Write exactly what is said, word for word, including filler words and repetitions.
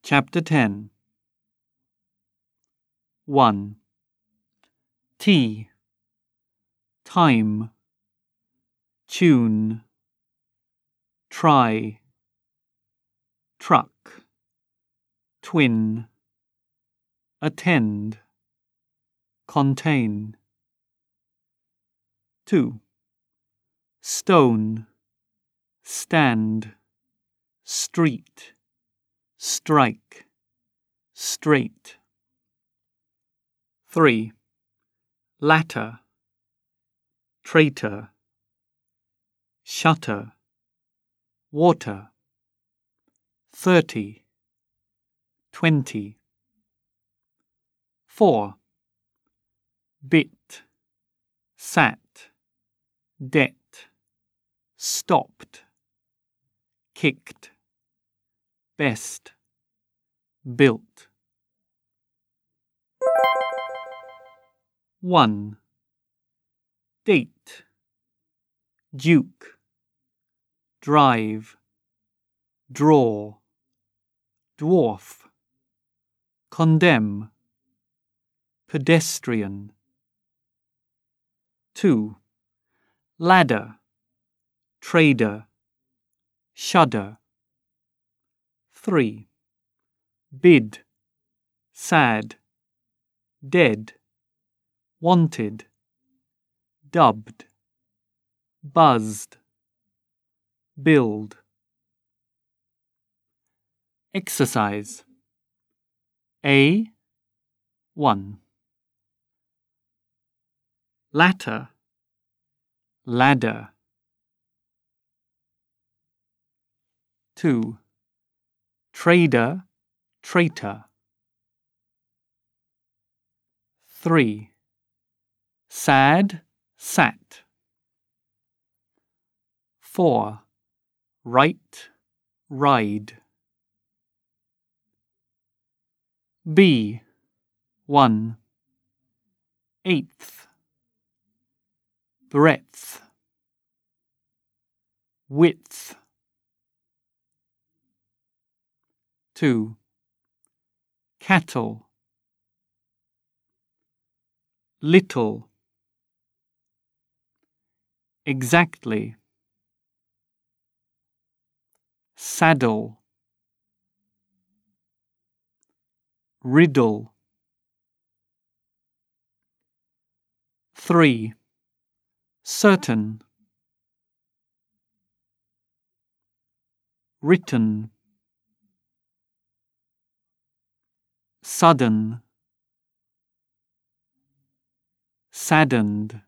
Chapter ten. one. Tea, time, tune, try, truck, twin, attend, contain. two. Stone, stand, street, strike, straight. three. Latter, traitor, shutter, water. thirty, twenty. four. Bit, sat, debt, stopped, kicked, best, built. one. Date, duke, drive, draw, dwarf, condemn, pedestrian. two. Ladder, trader, shudder. three. Bid, sad, dead, wanted, dubbed, buzzed, build. Exercise A one. Latter, ladder. two. Trader, traitor. three. Sad, sat. four. Right, ride. B one. Eighth, breadth, width. two. Cattle, little, exactly, saddle, riddle. three. Certain, written, sudden, saddened.